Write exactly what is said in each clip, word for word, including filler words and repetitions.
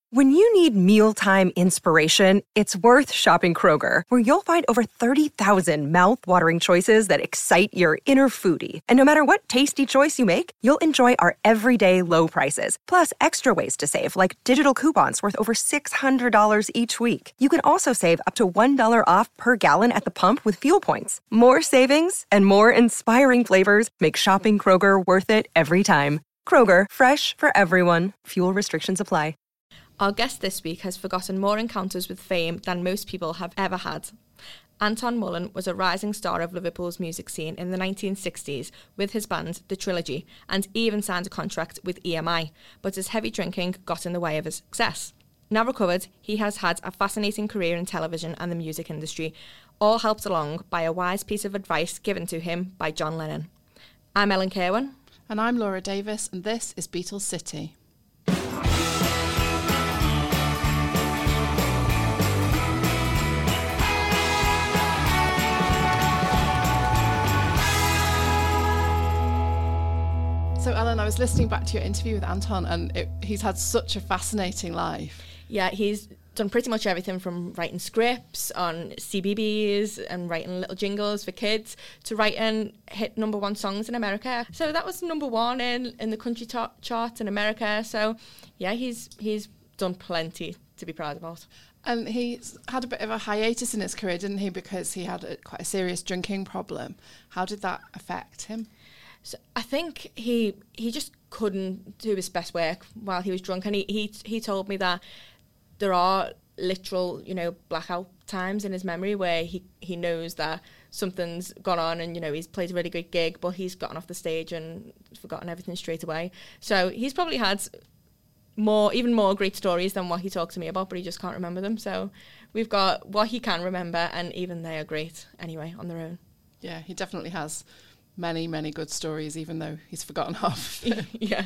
When you need mealtime inspiration, it's worth shopping Kroger, where you'll find over thirty thousand mouth-watering choices that excite your inner foodie. And no matter what tasty choice you make, you'll enjoy our everyday low prices, plus extra ways to save, like digital coupons worth over six hundred dollars each week. You can also save up to one dollar off per gallon at the pump with fuel points. More savings and more inspiring flavors make shopping Kroger worth it every time. Kroger, fresh for everyone. Fuel restrictions apply. Our guest this week has forgotten more encounters with fame than most people have ever had. Anton Mullen was a rising star of Liverpool's music scene in the nineteen sixties with his band The Trilogy, and even signed a contract with E M I, but his heavy drinking got in the way of his success. Now recovered, he has had a fascinating career in television and the music industry, all helped along by a wise piece of advice given to him by John Lennon. I'm Ellen Kerwin. And I'm Laura Davis, and this is Beatles City. So, Ellen, I was listening back to your interview with Anton, and it, he's had such a fascinating life. Yeah, he's done pretty much everything from writing scripts on C B B S and writing little jingles for kids to writing hit number one songs in America. So that was number one in, in the country ta- chart in America. So, yeah, he's he's done plenty to be proud about. And he's had a bit of a hiatus in his career, didn't he, because he had a, quite a serious drinking problem. How did that affect him? So I think he he just couldn't do his best work while he was drunk, and he he he told me that there are literal, you know, blackout times in his memory where he, he knows that something's gone on, and, you know, he's played a really good gig, but he's gotten off the stage and forgotten everything straight away. So he's probably had more, even more great stories than what he talked to me about, but he just can't remember them. So we've got what he can remember, and even they are great anyway on their own. Yeah, he definitely has many, many good stories, even though he's forgotten half. Yeah.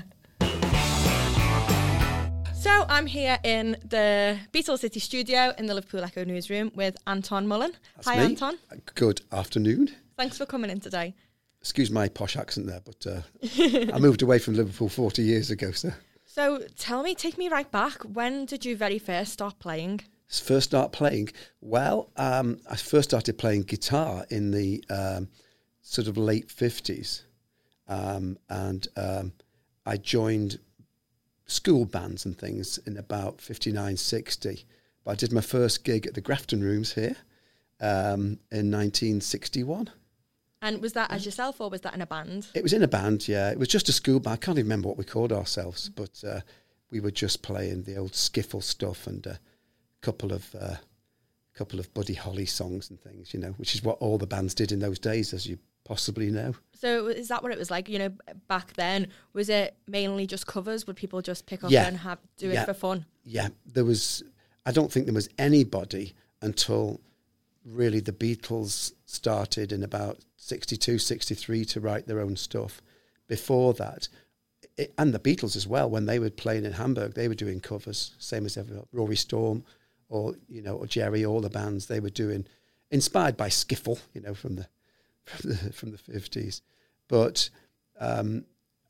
So I'm here in the Beatles City studio in the Liverpool Echo newsroom with Anton Mullen. That's Hi, me. Anton. Good afternoon. Thanks for coming in today. Excuse my posh accent there, but uh, I moved away from Liverpool forty years ago. So. so tell me, take me right back. When did you very first start playing? First start playing? Well, um, I first started playing guitar in the um, sort of late fifties. Um, and um, I joined school bands and things in about fifty-nine, sixty. But I did my first gig at the Grafton Rooms here um, in nineteen sixty-one. And was that as yourself, or was that in a band? It was in a band, yeah. It was just a school band. I can't even remember what we called ourselves, but uh, we were just playing the old skiffle stuff and a couple of uh, couple of Buddy Holly songs and things, you know, which is what all the bands did in those days, as you possibly know. So is that what it was like, you know, back then? Was it mainly just covers? Would people just pick up yeah. and have do yeah. it for fun? Yeah, there was, I don't think there was anybody until really the Beatles started in about sixty-two, sixty-three to write their own stuff. Before that, it, and the Beatles as well, when they were playing in Hamburg, they were doing covers, same as ever. Rory Storm or, you know, or Jerry, all the bands, they were doing, inspired by skiffle, you know, from the from the, from the fifties. But um,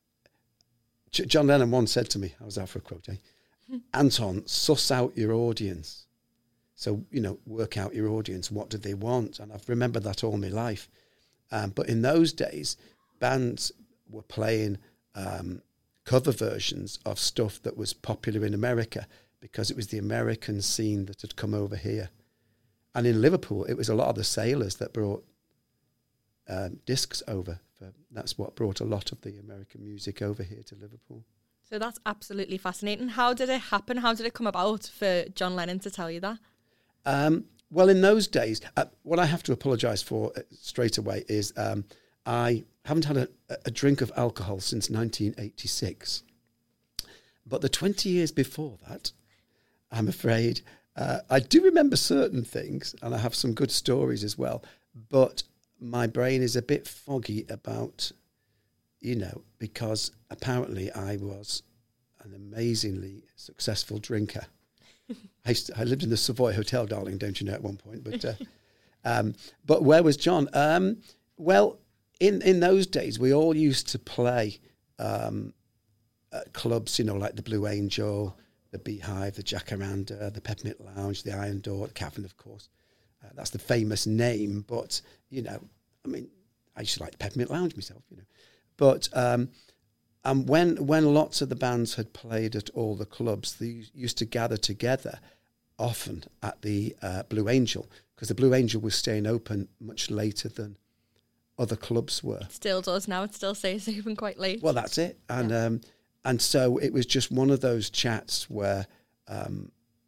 J- John Lennon once said to me, I was out for a quote, eh? Anton, suss out your audience. So, you know, work out your audience. What do they want? And I've remembered that all my life. Um, but in those days, bands were playing um, cover versions of stuff that was popular in America because it was the American scene that had come over here. And in Liverpool, it was a lot of the sailors that brought um, discs over. For, that's what brought a lot of the American music over here to Liverpool. So that's absolutely fascinating. How did it happen? How did it come about for John Lennon to tell you that? Um, well, in those days, uh, what I have to apologise for uh, straight away is um, I haven't had a, a drink of alcohol since nineteen eighty-six. But the twenty years before that, I'm afraid, uh, I do remember certain things, and I have some good stories as well, but my brain is a bit foggy about, you know, because apparently I was an amazingly successful drinker. I, used to, I lived in the Savoy Hotel, darling, don't you know, at one point. But uh, um, but where was John? Um, well, in, in those days, we all used to play um, at clubs, you know, like the Blue Angel, the Beehive, the Jacaranda, the Peppermint Lounge, the Iron Door, the Cavern, of course. Uh, that's the famous name, but, you know, I mean, I used to like the Peppermint Lounge myself, you know. But um, and when when lots of the bands had played at all the clubs, they used to gather together often at the uh, Blue Angel, because the Blue Angel was staying open much later than other clubs were. It still does now. It still stays open quite late. Well, that's it. And yeah. um, and so it was just one of those chats where um,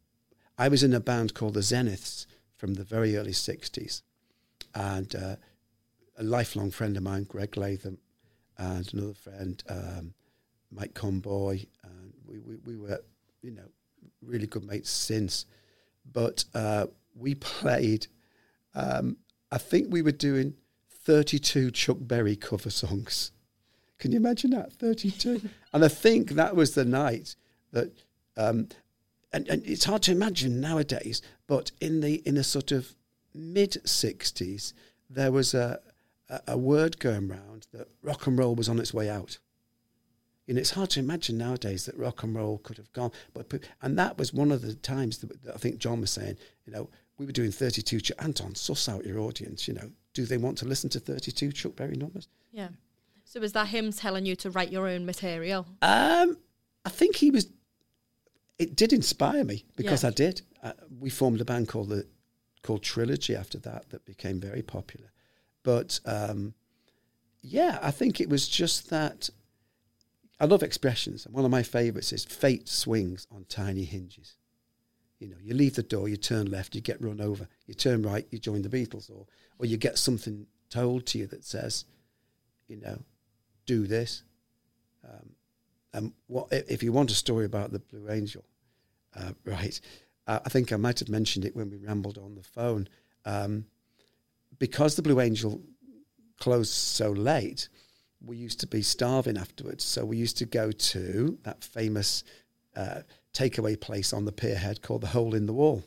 I was in a band called the Zeniths from the very early sixties, and uh, a lifelong friend of mine, Greg Latham, and another friend, um, Mike Comboy, and we, we, we were, you know, really good mates since. But uh, we played, um, I think we were doing thirty-two Chuck Berry cover songs. Can you imagine that? thirty-two. And I think that was the night that, um, and, and it's hard to imagine nowadays, but in the in a sort of mid-sixties, there was a, a, a word going round that rock and roll was on its way out. And it's hard to imagine nowadays that rock and roll could have gone. But and that was one of the times that, that I think John was saying, you know, we were doing thirty-two. Ch- Anton, suss out your audience, you know. Do they want to listen to thirty-two Chuck Berry numbers? Yeah. So was that him telling you to write your own material? Um, I think he was... It did inspire me, because yeah. I did. Uh, we formed a band called the called Trilogy after that, that became very popular. But, um, yeah, I think it was just that... I love expressions, and one of my favourites is fate swings on tiny hinges. You know, you leave the door, you turn left, you get run over. You turn right, you join the Beatles, or or you get something told to you that says, you know, do this. Um, and what if you want a story about the Blue Angel, uh, right? Uh, I think I might have mentioned it when we rambled on the phone. Um, because the Blue Angel closed so late, we used to be starving afterwards. So we used to go to that famous uh, takeaway place on the pierhead called the Hole in the Wall.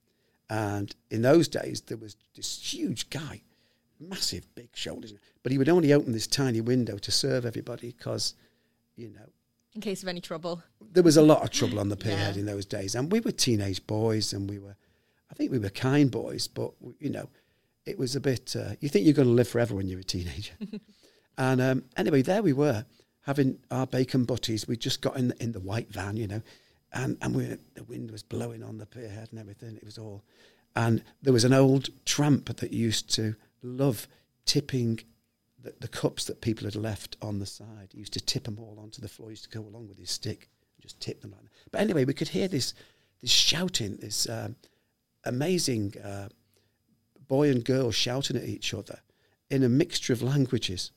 And in those days, there was this huge guy, massive, big shoulders, but he would only open this tiny window to serve everybody because, you know... In case of any trouble. There was a lot of trouble on the pierhead yeah. in those days. And we were teenage boys, and we were, I think we were kind boys, but, you know, it was a bit... Uh, you think you're going to live forever when you're a teenager. And um, anyway, there we were, having our bacon butties. We just got in the, in the white van, you know, and, and we, the wind was blowing on the pierhead and everything. It was all... And there was an old tramp that used to love tipping the, the cups that people had left on the side. He used to tip them all onto the floor. He used to go along with his stick and just tip them like that. But anyway, we could hear this this shouting, this um, amazing uh, boy and girl shouting at each other in a mixture of languages.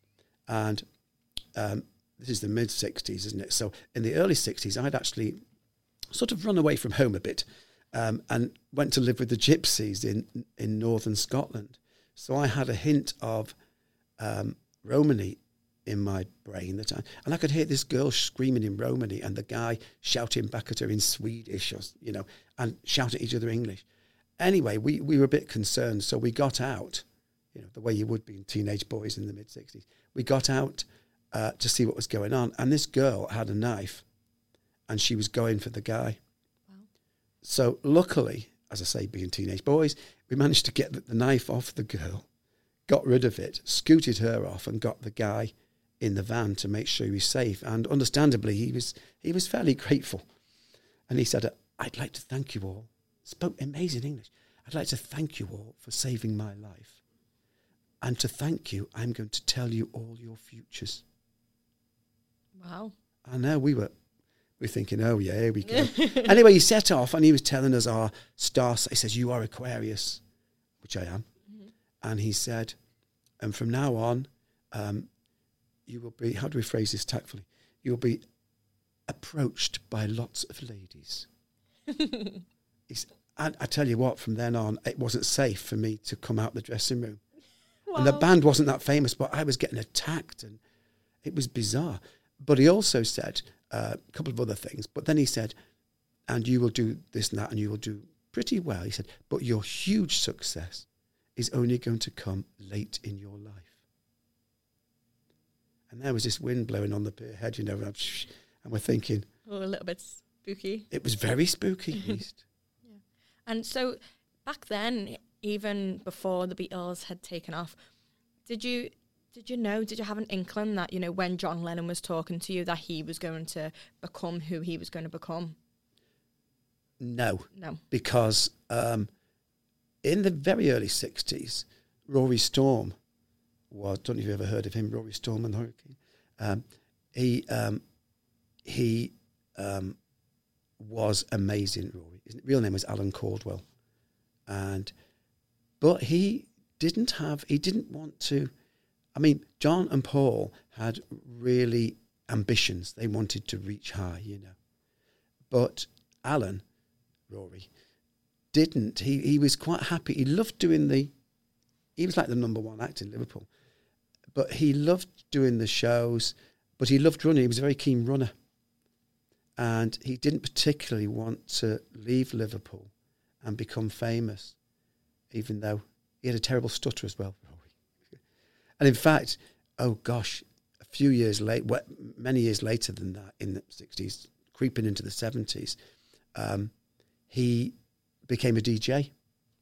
And um, this is the mid-sixties, isn't it? So in the early sixties, I'd actually sort of run away from home a bit um, and went to live with the Gypsies in, in northern Scotland. So I had a hint of um, Romany in my brain. that I, And I could hear this girl screaming in Romany and the guy shouting back at her in Swedish, or, you know, and shouting at each other in English. Anyway, we, we were a bit concerned, so we got out, you know, the way you would be in teenage boys in the mid-sixties. We got out uh, to see what was going on, and this girl had a knife, and she was going for the guy. Wow. So luckily, as I say, being teenage boys, we managed to get the, the knife off the girl, got rid of it, scooted her off, and got the guy in the van to make sure he was safe. And understandably, he was he was fairly grateful. And he said, I'd like to thank you all. Spoke amazing English. I'd like to thank you all for saving my life. And to thank you, I'm going to tell you all your futures. Wow. I know, we were we were thinking, oh, yeah, here we go. Anyway, he set off, and he was telling us our star. He says, you are Aquarius, which I am. Mm-hmm. And he said, and from now on, um, you will be, how do we phrase this tactfully? You will be approached by lots of ladies. He's, and I tell you what, from then on, it wasn't safe for me to come out the dressing room. Wow. And the band wasn't that famous, but I was getting attacked, and it was bizarre. But he also said uh, a couple of other things. But then he said, and you will do this and that, and you will do pretty well. He said, but your huge success is only going to come late in your life. And there was this wind blowing on the pierhead, you know, and we're thinking... Oh, a little bit spooky. It was very spooky, East. Yeah. And so back then, even before the Beatles had taken off, did you did you know, did you have an inkling that, you know, when John Lennon was talking to you, that he was going to become who he was going to become? No. No. Because um, in the very early sixties, Rory Storm was, don't know if you've ever heard of him, Rory Storm and the Hurricane. Um, he um, he um, was amazing, Rory. His real name was Alan Caldwell. And, but he didn't have, he didn't want to, I mean, John and Paul had really ambitions. They wanted to reach high, you know. But Alan, Rory, didn't. He he was quite happy. He loved doing the, he was like the number one act in Liverpool. But he loved doing the shows, but he loved running. He was a very keen runner. And he didn't particularly want to leave Liverpool and become famous, even though he had a terrible stutter as well, Rory. And in fact, oh gosh, a few years late, well, many years later than that, in the sixties, creeping into the seventies, um, he became a D J.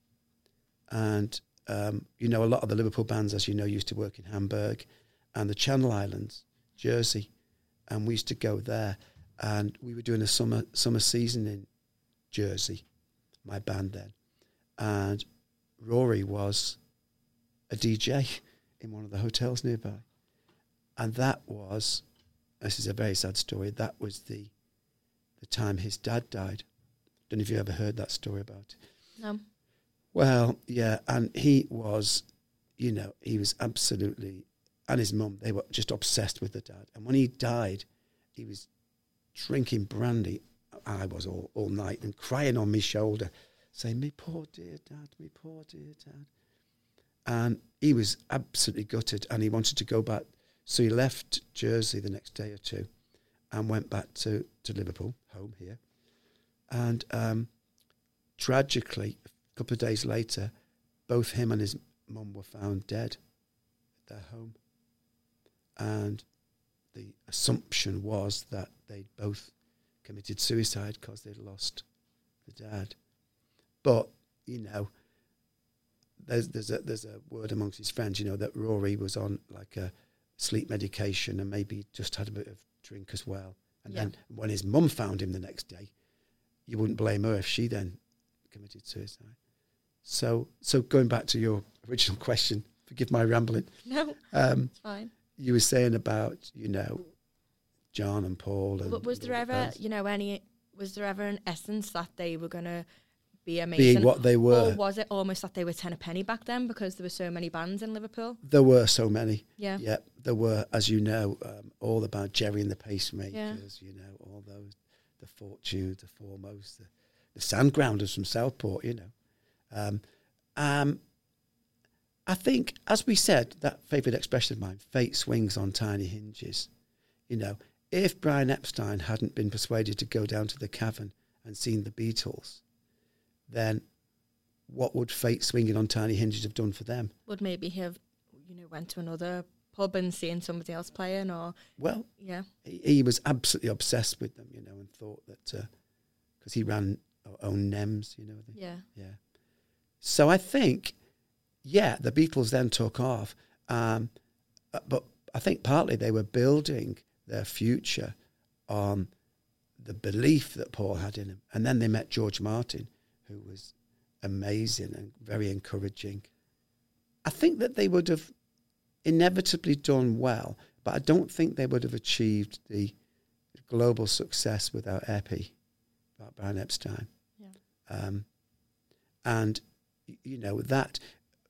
And, um, you know, a lot of the Liverpool bands, as you know, used to work in Hamburg and the Channel Islands, Jersey. And we used to go there. And we were doing a summer summer season in Jersey, my band then. And Rory was a D J in one of the hotels nearby. And that was, this is a very sad story, that was the the time his dad died. Don't know if you ever heard that story about it. No. Well, yeah, and he was, you know, he was absolutely, and his mum, they were just obsessed with the dad. And when he died, he was drinking brandy, I was all, all night, and crying on my shoulder, saying, me poor dear dad, me poor dear dad. And he was absolutely gutted, and he wanted to go back. So he left Jersey the next day or two and went back to, to Liverpool, home here. And um, tragically, a couple of days later, both him and his mum were found dead at their home. And the assumption was that they'd both committed suicide because they'd lost the dad. But, you know, there's there's a there's a word amongst his friends, you know, that Rory was on like a sleep medication and maybe just had a bit of drink as well. And yeah. Then when his mum found him the next day, you wouldn't blame her if she then committed suicide. So so going back to your original question, forgive my rambling. No, um, it's fine. You were saying about, you know, John and Paul. And but was there ever, bands. you know, any, was there ever an essence that they were going to be amazing? Being what they were. Or was it almost that they were ten a penny back then because there were so many bands in Liverpool? There were so many. Yeah. Yeah, there were, as you know, um, all about Jerry and the Pacemakers, yeah. you know, all those, the Fortunes, the Foremost, the, the Sandgrounders from Southport, you know. Um, um, I think, as we said, that favourite expression of mine, fate swings on tiny hinges. You know, if Brian Epstein hadn't been persuaded to go down to the Cavern and seen the Beatles, then what would fate swinging on tiny hinges have done for them? Would maybe have, you know, went to another pub and seen somebody else playing, or... Well, yeah, he, he was absolutely obsessed with them, you know, and thought that, because uh, he ran, owned Nems, you know. The, yeah. Yeah. So I think... Yeah, the Beatles then took off, um, but I think partly they were building their future on the belief that Paul had in him. And then they met George Martin, who was amazing and very encouraging. I think that they would have inevitably done well, but I don't think they would have achieved the global success without Epi, without Brian Epstein. Yeah. Um, and, you know, that...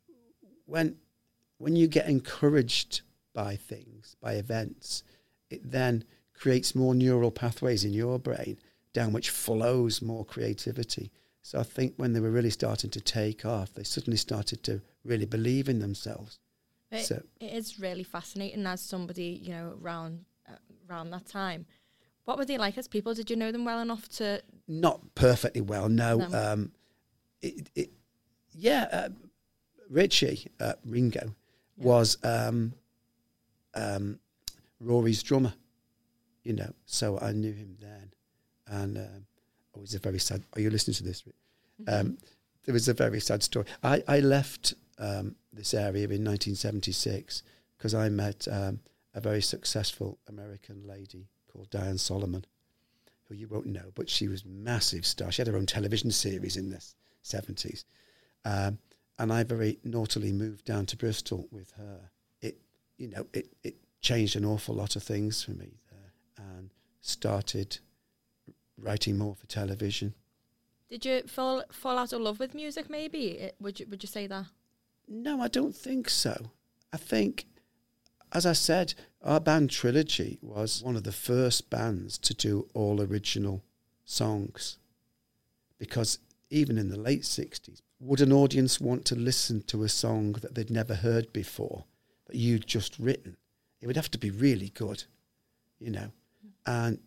When when you get encouraged by things, by events, it then creates more neural pathways in your brain down which flows more creativity. So I think when they were really starting to take off, they suddenly started to really believe in themselves. It, so it is really fascinating as somebody, you know, around, uh, around that time. What were they like as people? Did you know them well enough to... Not perfectly well, no. no. Um, it, it, yeah... Uh, Richie uh, Ringo yeah. was um, um, Rory's drummer, you know, so I knew him then. And um, it was a very sad... Are you listening to this? Mm-hmm. Um, there was a very sad story. I, I left um, this area in nineteen seventy-six because I met um, a very successful American lady called Diane Solomon, who you won't know, but she was a massive star. She had her own television series in the seventies. Um, and I very naughtily moved down to Bristol with her. It, you know, it, it changed an awful lot of things for me there, and started writing more for television. Did you fall fall out of love with music, maybe? Would you, would you say that? No, I don't think so. I think, as I said, our band Trilogy was one of the first bands to do all original songs. Because even in the late sixties, would an audience want to listen to a song that they'd never heard before, that you'd just written? It would have to be really good, you know. And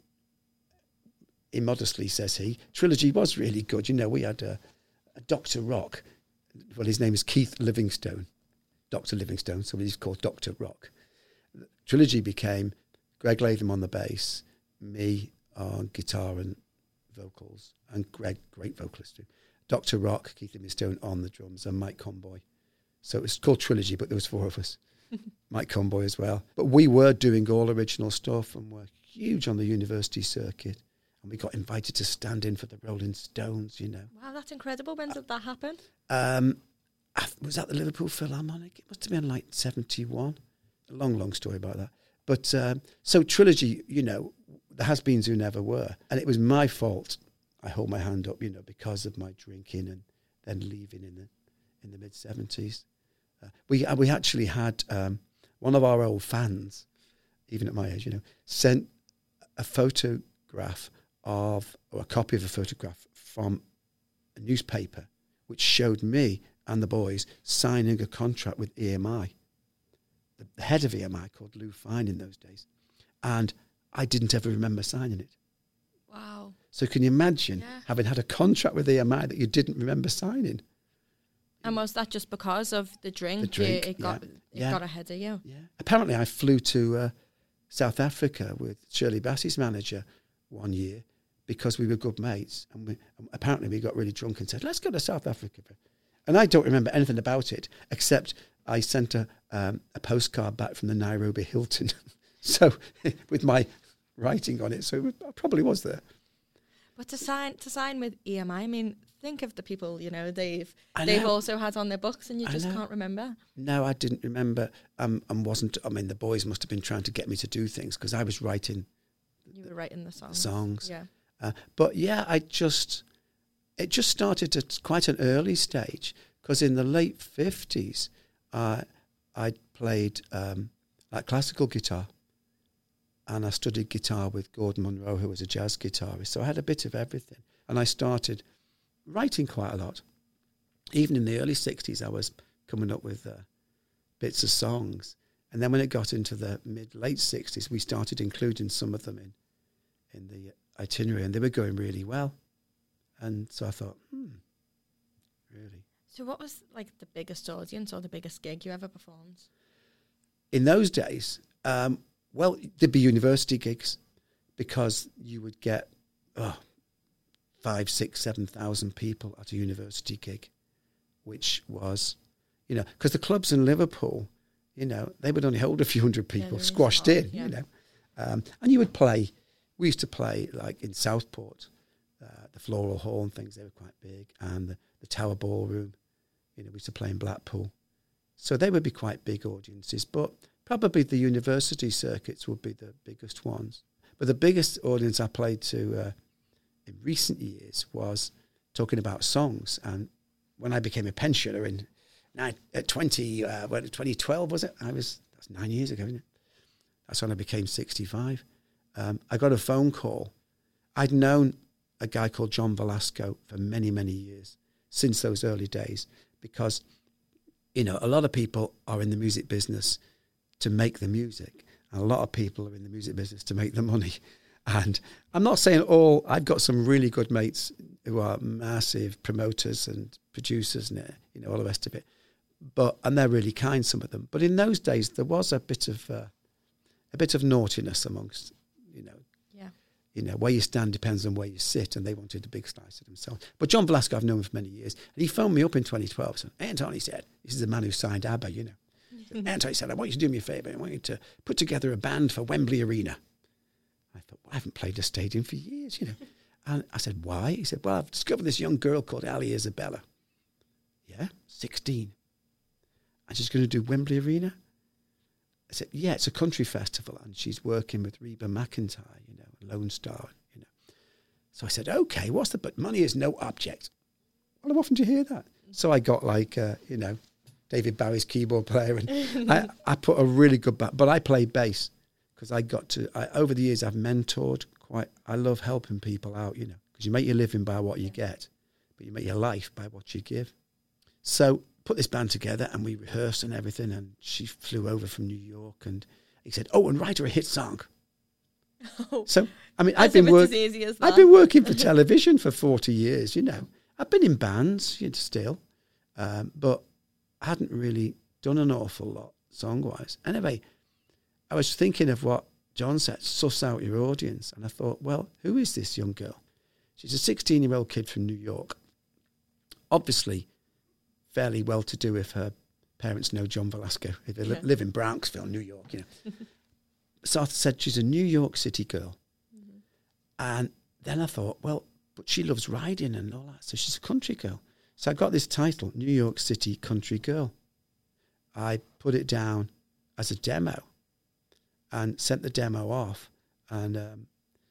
immodestly, says he, Trilogy was really good. You know, we had a, a Doctor Rock. Well, his name is Keith Livingstone, Doctor Livingstone, so he's called Doctor Rock. Trilogy became Greg Latham on the bass, me on guitar and vocals, and Greg, great vocalist too. Doctor Rock, Keith Livingstone on the drums, and Mike Conboy. So it was called Trilogy, but there was four of us. Mike Conboy as well. But we were doing all original stuff and were huge on the university circuit. And we got invited to stand in for the Rolling Stones, you know. Wow, that's incredible. When did that happen? Um, was that the Liverpool Philharmonic? It must have been like seventy-one. A long, long story about that. But um, so Trilogy, you know, the has-beens who never were. And it was my fault. I hold my hand up, you know, because of my drinking and then leaving in the in the mid-seventies. Uh, we we actually had um, one of our old fans, even at my age, you know, sent a photograph of, or a copy of a photograph from a newspaper, which showed me and the boys signing a contract with E M I. The, the head of E M I, called Lou Fine in those days. And I didn't ever remember signing it. Wow. So can you imagine yeah. having had a contract with E M I that you didn't remember signing? And was that just because of the drink? The drink, you, it got yeah. it yeah. got ahead of you. Yeah. Apparently, I flew to uh, South Africa with Shirley Bassey's manager one year because we were good mates, and we, um, apparently we got really drunk and said, "Let's go to South Africa." And I don't remember anything about it except I sent a um, a postcard back from the Nairobi Hilton, so with my writing on it. So it probably was there. But to sign to sign with E M I, I mean, think of the people, you know, they've I they've know. also had on their books, and you I just know. can't remember. No, I didn't remember, um, and wasn't. I mean, the boys must have been trying to get me to do things because I was writing. You were writing the songs. songs. Yeah. Uh, but yeah, I just it just started at quite an early stage because in the late fifties, uh, I played um, like classical guitar. And I studied guitar with Gordon Monroe, who was a jazz guitarist. So I had a bit of everything. And I started writing quite a lot. Even in the early sixties, I was coming up with uh, bits of songs. And then when it got into the mid-late sixties, we started including some of them in, in the itinerary. And they were going really well. And so I thought, hmm, really. So what was like the biggest audience or the biggest gig you ever performed? In those days... Um, Well, there'd be university gigs because you would get oh, five, six, seven thousand people at a university gig, which was, you know, because the clubs in Liverpool, you know, they would only hold a few hundred people yeah, squashed small, in, yeah. you know. Um, and you would play, we used to play like in Southport, uh, the Floral Hall and things, they were quite big, and the, the Tower Ballroom, you know, we used to play in Blackpool. So they would be quite big audiences, but probably the university circuits would be the biggest ones. But the biggest audience I played to uh, in recent years was talking about songs. And when I became a pensioner in nine, uh, twenty, uh, well, twenty twelve, was it? I was, that's nine years ago, isn't it? That's when I became sixty-five. Um, I got a phone call. I'd known a guy called John Velasco for many, many years, since those early days, because, you know, a lot of people are in the music business to make the music. And a lot of people are in the music business to make the money. And I'm not saying all, I've got some really good mates who are massive promoters and producers and, you know, all the rest of it. But, and they're really kind, some of them. But in those days, there was a bit of, uh, a bit of naughtiness amongst, you know, yeah. you know, where you stand depends on where you sit, and they wanted a big slice of themselves. But John Velasco, I've known him for many years, and he phoned me up in twenty twelve. So Anton, he said, this is the man who signed ABBA, you know. Mm-hmm. Anton, he said, I want you to do me a favour. I want you to put together a band for Wembley Arena. I thought, well, I haven't played a stadium for years, you know. And I said, why? He said, well, I've discovered this young girl called Ali Isabella. Yeah, sixteen. And she's going to do Wembley Arena? I said, yeah, it's a country festival, and she's working with Reba McEntire, you know, Lone Star, you know. So I said, okay, what's the, but money is no object. Well, how often do you hear that? So I got like, uh, you know, David Bowie's keyboard player, and I, I put a really good, ba- but I play bass, because I got to, I, over the years I've mentored quite, I love helping people out, you know, because you make your living by what you get, but you make your life by what you give. So put this band together, and we rehearsed and everything, and she flew over from New York, and he said, oh, and write her a hit song. Oh, so, I mean, I've been, work- I've been working for television for forty years, you know. I've been in bands, you know, still, um, but I hadn't really done an awful lot song-wise. Anyway, I was thinking of what John said, suss out your audience, and I thought, well, who is this young girl? She's a sixteen-year-old kid from New York. Obviously, fairly well-to-do if her parents know John Velasco. If they yeah. li- live in Bronxville, New York, you know. So I said she's a New York City girl. Mm-hmm. And then I thought, well, but she loves riding and all that, so she's a country girl. So I got this title, New York City Country Girl. I put it down as a demo and sent the demo off. And um,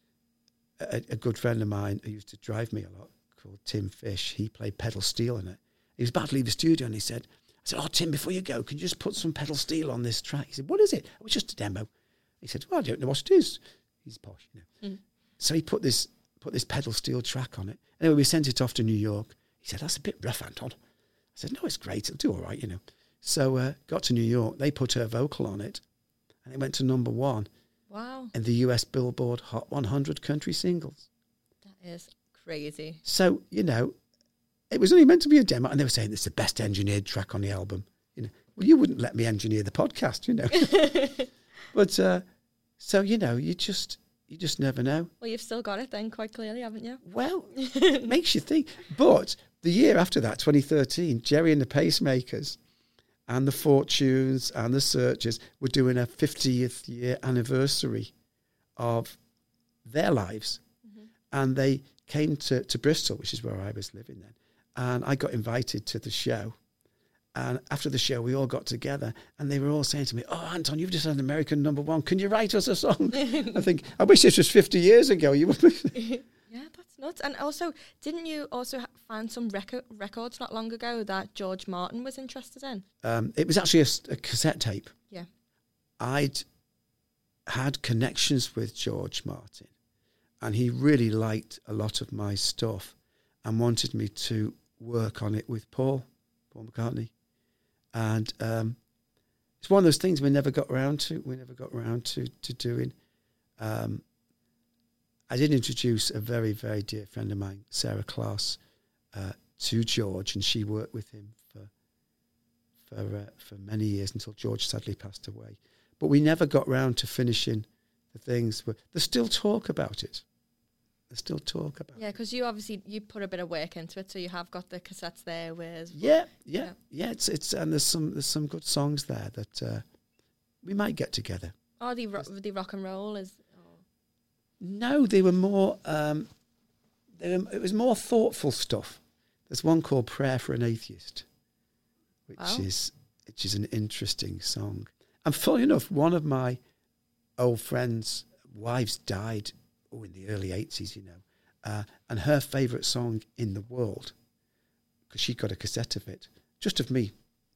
a, a good friend of mine who used to drive me a lot, called Tim Fish, he played pedal steel in it. He was about to leave the studio, and he said, I said, oh, Tim, before you go, can you just put some pedal steel on this track? He said, what is it? It was just a demo. He said, well, I don't know what it is. He's posh, you know. Mm. So he put this put this pedal steel track on it. Anyway, we sent it off to New York. He said, that's a bit rough, Anton. I said, no, it's great. It'll do all right, you know. So uh, got to New York. They put her vocal on it, and it went to number one. Wow. In the U S Billboard Hot one hundred country singles. That is crazy. So, you know, it was only meant to be a demo, and they were saying it's the best engineered track on the album. You know, well, you wouldn't let me engineer the podcast, you know. But uh, so you know, you just you just never know. Well, you've still got it then, quite clearly, haven't you? Well, it makes you think. But the year after that, twenty thirteen, Gerry and the Pacemakers, and the Fortunes and the Searchers were doing a fiftieth year anniversary of their lives, mm-hmm. and they came to to Bristol, which is where I was living then, and I got invited to the show. And after the show, we all got together, and they were all saying to me, oh, Anton, you've just had an American number one. Can you write us a song? I think, I wish this was fifty years ago. You would. Yeah, that's nuts. And also, didn't you also find some record, records not long ago that George Martin was interested in? Um, it was actually a, a cassette tape. Yeah. I'd had connections with George Martin, and he really liked a lot of my stuff and wanted me to work on it with Paul, Paul McCartney. And um, it's one of those things we never got around to. We never got around to, to doing. Um, I did introduce a very, very dear friend of mine, Sarah Klaas, uh, to George, and she worked with him for for uh, for many years until George sadly passed away. But we never got round to finishing the things. There's still talk about it. There's still talk about yeah, it. because you obviously, you put a bit of work into it, so you have got the cassettes there with... Yeah, yeah, yeah. yeah it's it's and there's some there's some good songs there that uh, we might get together. Oh, the, ro- the rock and roll is... Oh. No, they were more... Um, they were, it was more thoughtful stuff. There's one called Prayer for an Atheist, which oh. is which is an interesting song. And funnily enough, one of my old friends' wives died oh, in the early eighties, you know, uh, and her favourite song in the world, because she got a cassette of it, just of me,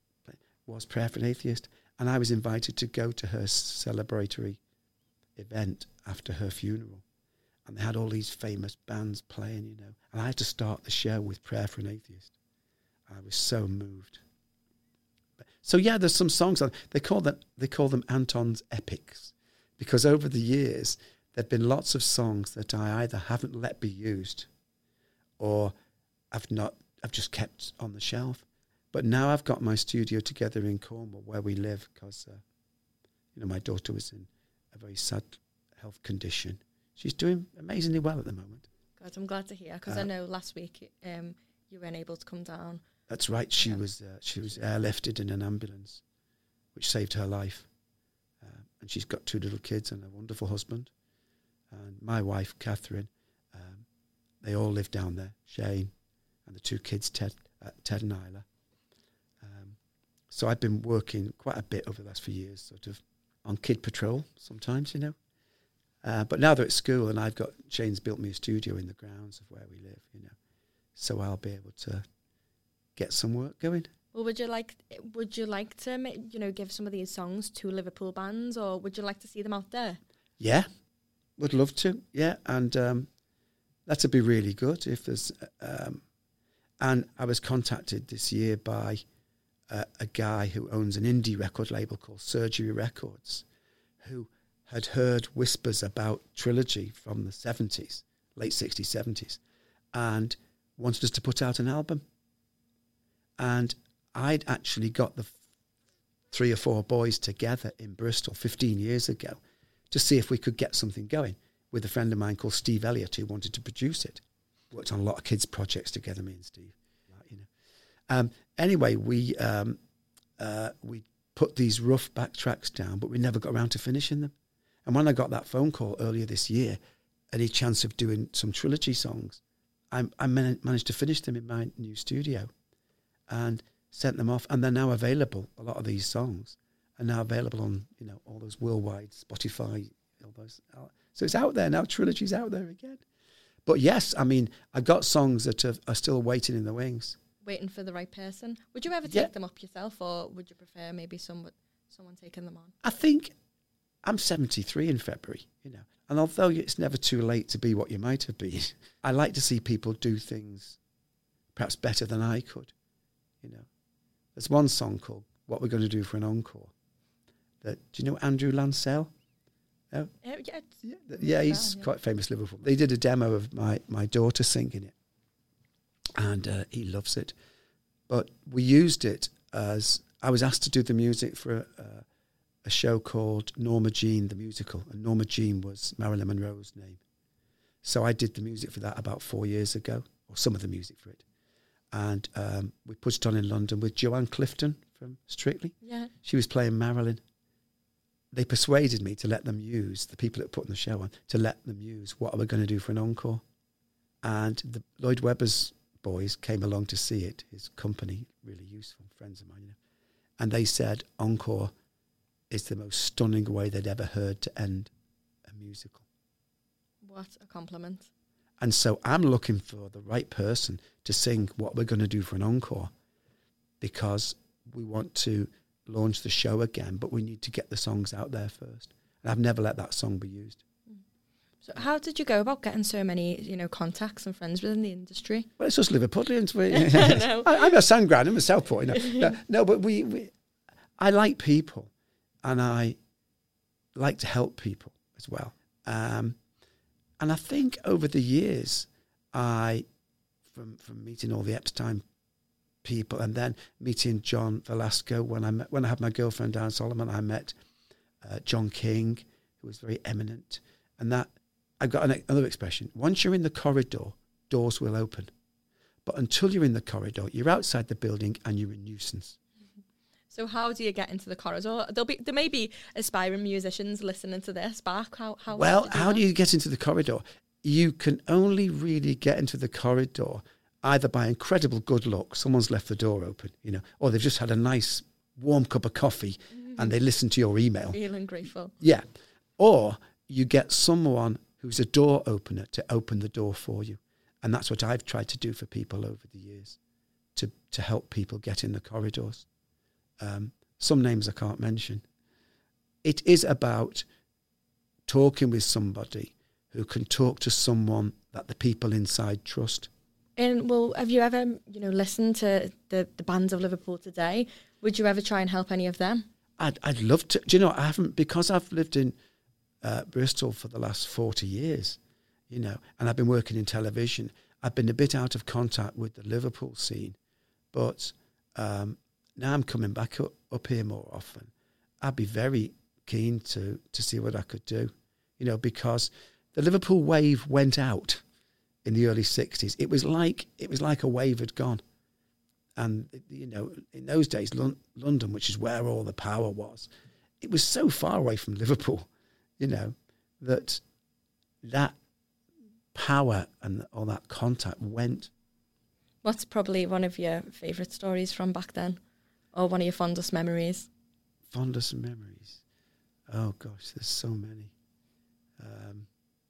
was Prayer for an Atheist. And I was invited to go to her celebratory event after her funeral. And they had all these famous bands playing, you know, and I had to start the show with Prayer for an Atheist. I was so moved. So yeah, there's some songs on, they call them they call them Anton's epics, because over the years there've been lots of songs that I either haven't let be used, or I've not I've just kept on the shelf. But now I've got my studio together in Cornwall where we live, because uh, you know, my daughter was in a very sad health condition. she's doing amazingly well at the moment. God, I'm glad to hear, because uh, I know last week um, you weren't able to come down. That's right. She yeah. was uh, she was airlifted in an ambulance, which saved her life. Uh, and she's got two little kids and a wonderful husband. And my wife, Catherine, um, they all live down there, Shane, and the two kids, Ted, uh, Ted and Isla. Um, so I've been working quite a bit over the last few years, sort of on kid patrol sometimes, you know. Uh, but now they're at school, and I've got, Shane's built me a studio in the grounds of where we live, you know. So I'll be able to get some work going. Well, would you like would you like to, you know, give some of these songs to Liverpool bands, or would you like to see them out there? Yeah, would love to. Yeah, and um, that'd be really good if there's. Um, and I was contacted this year by uh, a guy who owns an indie record label called Surgery Records, who had heard whispers about Trilogy from the seventies, late sixties, seventies, and wanted us to put out an album. And I'd actually got the f- three or four boys together in Bristol fifteen years ago to see if we could get something going with a friend of mine called Steve Elliott, who wanted to produce it. Worked on a lot of kids' projects together, me and Steve. You know. Um, anyway, we um, uh, we put these rough backtracks down, but we never got around to finishing them. And when I got that phone call earlier this year, any chance of doing some Trilogy songs, I, I man- managed to finish them in my new studio and sent them off, and they're now available. A lot of these songs are now available on, you know, all those worldwide Spotify, all those. So it's out there now. Trilogy's out there again. But yes, I mean, I got songs that are, are still waiting in the wings. Waiting for the right person. Would you ever take yeah. them up yourself, or would you prefer maybe some, someone taking them on? I think I'm seventy-three in February, you know, and although it's never too late to be what you might have been, I like to see people do things perhaps better than I could. You know, there's one song called "What We're Going to Do for an Encore." That do you know Andrew Lancel? No? Uh, yeah, yeah, yeah, he's well, yeah. quite famous Liverpool. They did a demo of my my daughter singing it, and uh, he loves it. But we used it as I was asked to do the music for a, uh, a show called Norma Jean the Musical, and Norma Jean was Marilyn Monroe's name. So I did the music for that about four years ago, or some of the music for it. And um, we put it on in London with Joanne Clifton from Strictly. Yeah. She was playing Marilyn. They persuaded me to let them use, the people that put the show on, to let them use What Are We Going to Do for an Encore. And the Lloyd Webber's boys came along to see it, his company, really useful, friends of mine, you know. And they said Encore is the most stunning way they'd ever heard to end a musical. What a compliment. And so I'm looking for the right person to sing What We're Going to Do for an Encore, because we want to launch the show again, but we need to get the songs out there first. And I've never let that song be used. So how did you go about getting so many, you know, contacts and friends within the industry? Well, it's just Liverpudlians. We, no. I, I'm a Sandground, I'm a Southport. You know. no, no, but we, we, I like people, and I like to help people as well. Um, And I think over the years, I, from from meeting all the Epstein people, and then meeting John Velasco when I met, when I had my girlfriend down in Solomon, I met uh, John King, who was very eminent. And that I've got an, another expression: once you're in the corridor, doors will open. But until you're in the corridor, you're outside the building and you're a nuisance. So how do you get into the corridor? There'll be there may be aspiring musicians listening to this back. How how well? do you do how that? do you get into the corridor? You can only really get into the corridor either by incredible good luck, someone's left the door open, you know, or they've just had a nice warm cup of coffee mm-hmm. and they listen to your email. Feeling grateful. Yeah, or you get someone who's a door opener to open the door for you, and that's what I've tried to do for people over the years, to to help people get in the corridors. Um, some names I can't mention. It is about talking with somebody who can talk to someone that the people inside trust. And well, have you ever, you know, listened to the, the bands of Liverpool today? Would you ever try and help any of them? I'd I'd love to. Do you know, I haven't, because I've lived in uh, Bristol for the last forty years, you know, and I've been working in television. I've been a bit out of contact with the Liverpool scene, but um, now I'm coming back up, up here more often. I'd be very keen to to see what I could do, you know, because the Liverpool wave went out in the early sixties. It was like it was like a wave had gone. And, you know, in those days, Lon- London, which is where all the power was, it was so far away from Liverpool, you know, that that power and all that contact went. What's probably one of your favourite stories from back then? Or one of your fondest memories? Fondest memories? Oh, gosh, there's so many. Um,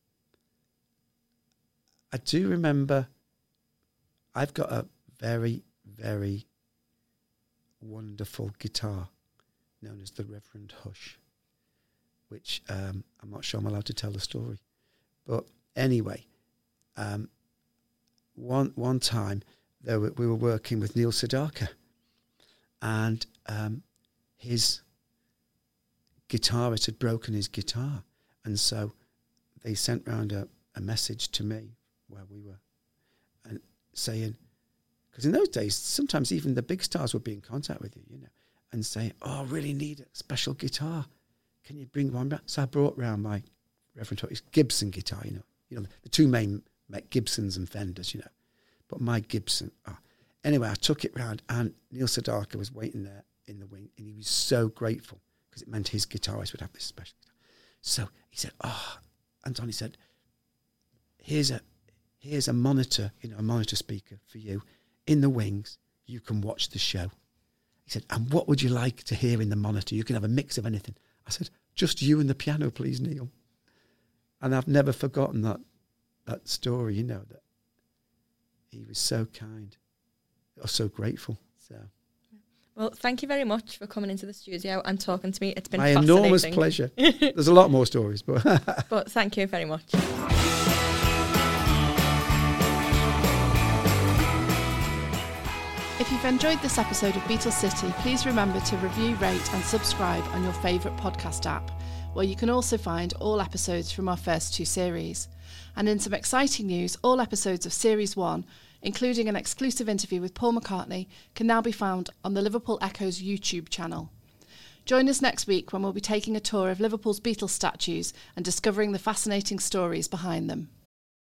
I do remember I've got a very, very wonderful guitar known as the Reverend Hush, which um, I'm not sure I'm allowed to tell the story. But anyway, um, one one time there were, we were working with Neil Sedaka, and um, his guitarist had broken his guitar, and so they sent round a, a message to me where we were and saying, because in those days, sometimes even the big stars would be in contact with you, you know, and say, oh, I really need a special guitar. Can you bring one back? So I brought round my Reverend Hush Gibson guitar, you know, you know, the two main Gibsons and Fenders, you know, but my Gibson. Oh. Anyway, I took it round, and Neil Sedaka was waiting there in the wing, and he was so grateful because it meant his guitarist would have this special guitar. So he said, oh, Anton, he said, here's a, here's a monitor, you know, a monitor speaker for you. In the wings, you can watch the show. He said, and what would you like to hear in the monitor? You can have a mix of anything. I said, just you and the piano, please, Neil. And I've never forgotten that that story, you know, that he was so kind. I was so grateful. So, well, thank you very much for coming into the studio and talking to me. It's been my fascinating. enormous pleasure. There's a lot more stories, but but thank you very much. If you've enjoyed this episode of Beatles City, please remember to review, rate and subscribe on your favourite podcast app, where you can also find all episodes from our first two series. And in some exciting news, all episodes of Series one, including an exclusive interview with Paul McCartney, can now be found on the Liverpool Echo's YouTube channel. Join us next week when we'll be taking a tour of Liverpool's Beatles statues and discovering the fascinating stories behind them.